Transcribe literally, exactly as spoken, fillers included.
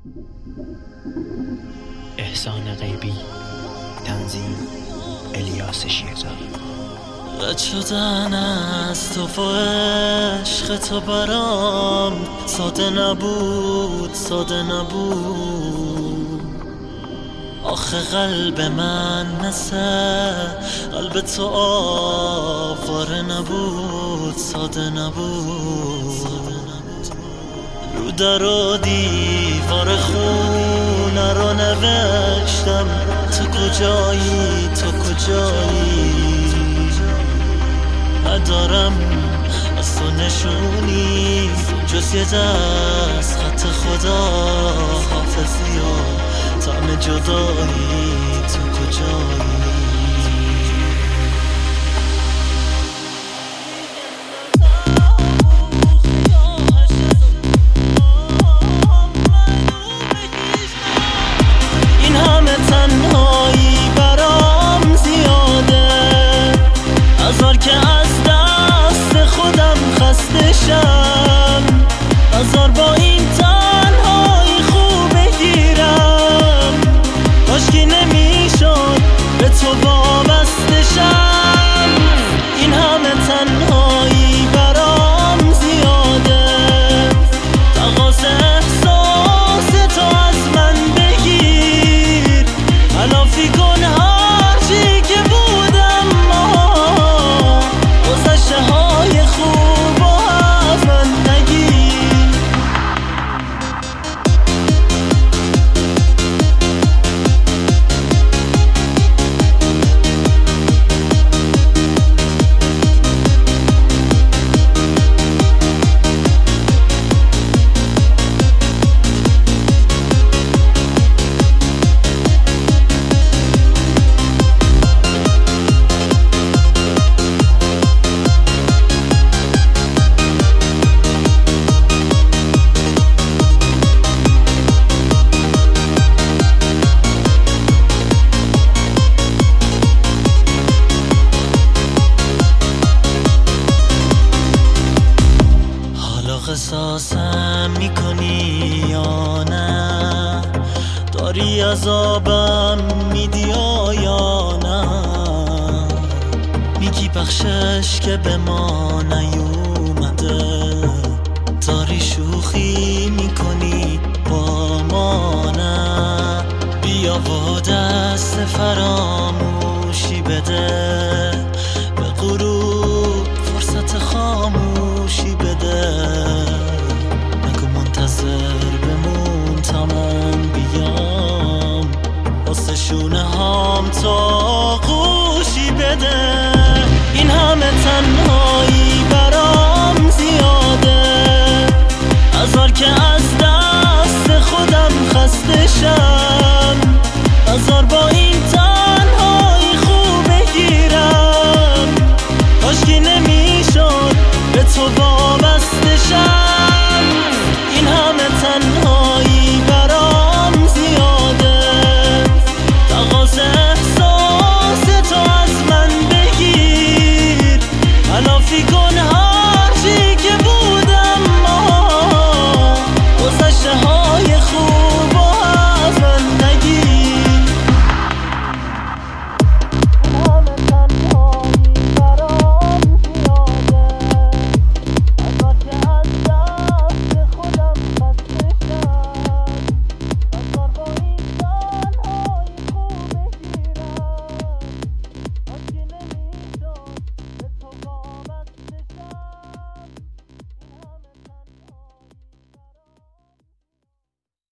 احسان غیبی، تنظیم الیاس شیرزایی. رد شدن از تو و عشق تو برام ساده نبود، ساده نبود. آخه قلب من مثل قلب تو آواره نبود، ساده نبود. رو در و دیوار خونه رو نوشتم تو کجایی، تو کجایی. ندارم از تو نشونی جز یه دست خط خدا، حافظی و طعم جدایی. تو کجایی؟ این همه تنهایی برام زیاده، هزار که از دست خودم خسته شم، هزار با این تنهایی خوب بگیرم. کاشکی نمیشد به تو وابسته شم. این همه تنهایی برام زیاده، تقاضا احساس تو از من بگیر. تلافی کن هر چی که بودم، ما گذشته های خوب و از من نگیر. قصاصم میکنی یا نه؟ داری عذابم میدی یا نه؟ میگی بخشش که به ما نیومده، داری شوخی